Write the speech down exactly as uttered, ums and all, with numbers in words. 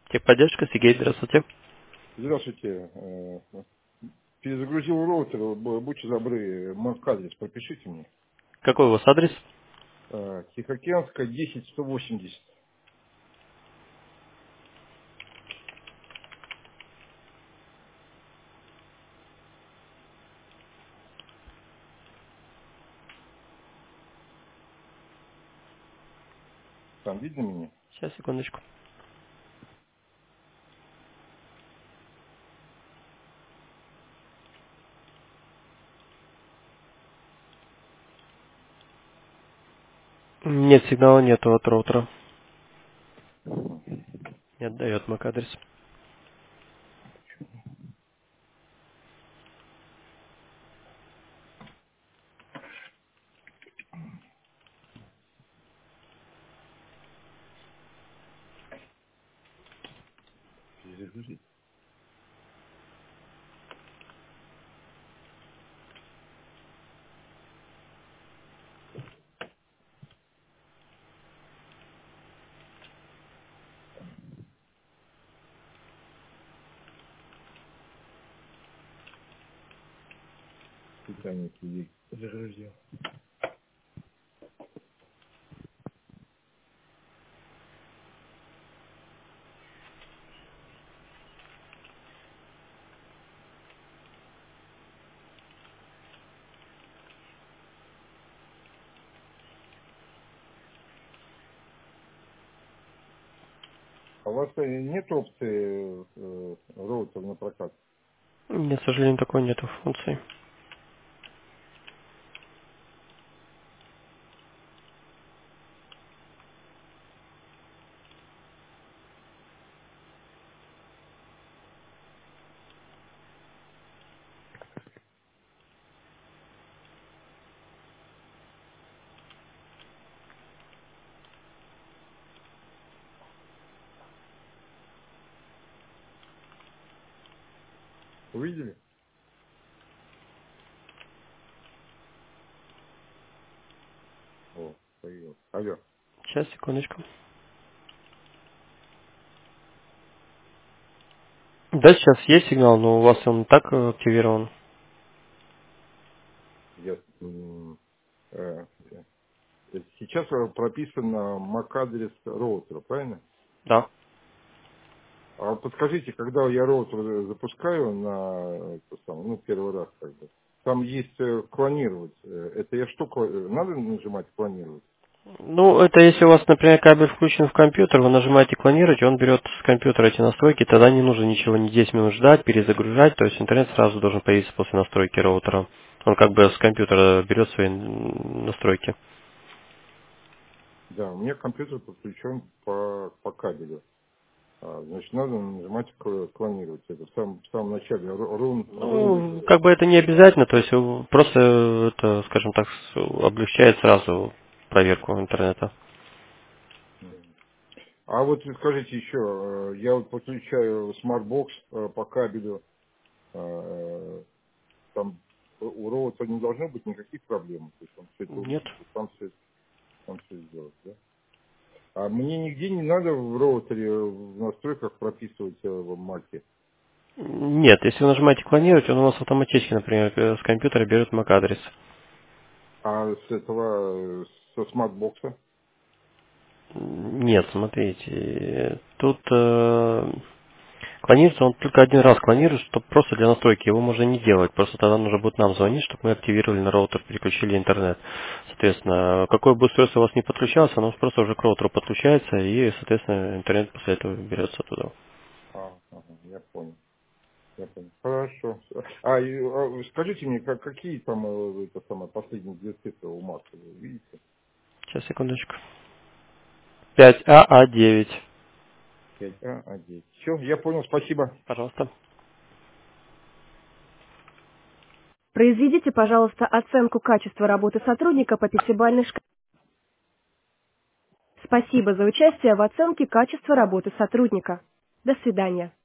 Техподдержка, Сергей, здравствуйте. Здравствуйте. Э, Перезагрузил роутер. Б- Будьте добры, MAC-адрес пропишите мне. Какой у вас адрес? Э, Тихоокеанская, десять сто восемьдесят. Там видно меня? Сейчас, секундочку. Нет, сигнала нету от роутера. Не отдает эм эй си адрес. Перезагрузить. Питание сидит. Загрузил. А у вас э, нет опции э, роутер на прокат? Нет, к сожалению, такой нету функции. Увидели? О, появилось. Алло. Сейчас, секундочку. Да, сейчас есть сигнал, но у вас он так э, активирован. Я, м, э, э, сейчас э, прописано MAC-адрес роутера, правильно? Да. А подскажите, когда я роутер запускаю на это самое, ну, первый раз, как бы, там есть э, клонировать. Э, Это я что, кла- э, надо нажимать клонировать? Ну, это если у вас, например, кабель включен в компьютер, вы нажимаете клонировать, и он берет с компьютера эти настройки, тогда не нужно ничего не десять минут ждать, перезагружать, то есть интернет сразу должен появиться после настройки роутера. Он как бы с компьютера берет свои м, настройки. Да, у меня компьютер подключен по, по кабелю. А, значит, надо нажимать кл- клонировать. Это в самом, в самом начале. Ру- Рун, рун. Ну, как бы это не обязательно, то есть э, просто это, скажем так, с- облегчает сразу проверку интернета. А вот скажите еще, э, я вот подключаю смартбокс э, по кабелю. э, Там у роутера не должно быть никаких проблем. То есть он все это Нет. увидит, и сам все, сам все сделает, да? А мне нигде не надо в роутере в настройках прописывать э, в маке. Нет, если вы нажимаете клонировать, он у вас автоматически, например, э, с компьютера берет эм эй си адрес. А с этого, э, со смартбокса? Нет, смотрите, тут э, клонируется он только один раз клонирует, чтобы просто для настройки. Его можно не делать, просто тогда нужно будет нам звонить, чтобы мы активировали на роутер, переключили интернет. Соответственно, какое бы устройство у вас не подключалось, оно просто уже к роутеру подключается, и, соответственно, интернет после этого берется туда. А, ага, я понял. Я понял. Хорошо. А, и, а, скажите мне, как, какие там э, это самое, последние две цифры у мака, вы видите? Сейчас, секундочку. пять а а девять. пять а один. Все, я понял, спасибо. Пожалуйста. Произведите, пожалуйста, оценку качества работы сотрудника по пятибалльной шкале. Спасибо за участие в оценке качества работы сотрудника. До свидания.